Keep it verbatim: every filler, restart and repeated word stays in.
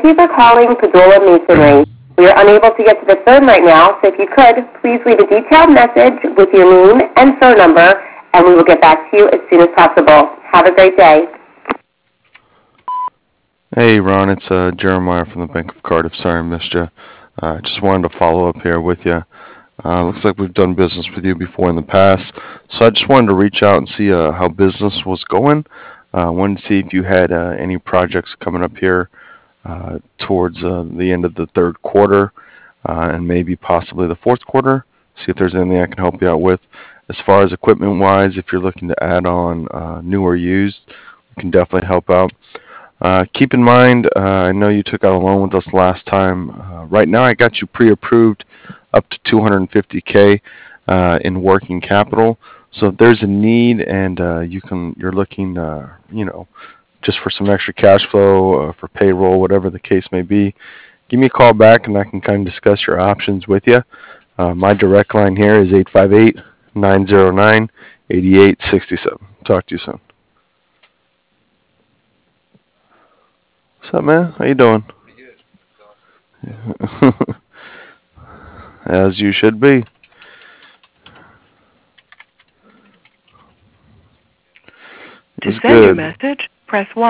you for calling Padula Masonry. We are unable to get to the phone right now, so if you could, please leave a detailed message with your name and phone number, and we will get back to you as soon as possible. Have a great day. Hey, Ron, it's uh, Jeremiah from the Bank of Cardiff. Sorry I missed you. I uh, just wanted to follow up here with you. Uh, looks like we've done business with you before in the past, so I just wanted to reach out and see uh, how business was going. I uh, wanted to see if you had uh, any projects coming up here uh, towards uh, the end of the third quarter uh, and maybe possibly the fourth quarter. See if there's anything I can help you out with. As far as equipment wise, if you're looking to add on uh, new or used, we can definitely help out. Uh, keep in mind, uh, I know you took out a loan with us last time. Uh, right now, I got you pre-approved up to two hundred fifty k uh, in working capital. So if there's a need and uh, you can, you're looking, uh, you know, just for some extra cash flow uh, for payroll, whatever the case may be, give me a call back and I can kind of discuss your options with you. Uh, my direct line here is eight five eight, nine zero nine, eight eight six seven. Talk to you soon. What's up, man? How you doing? As you should be. To It's send your good. message, press one.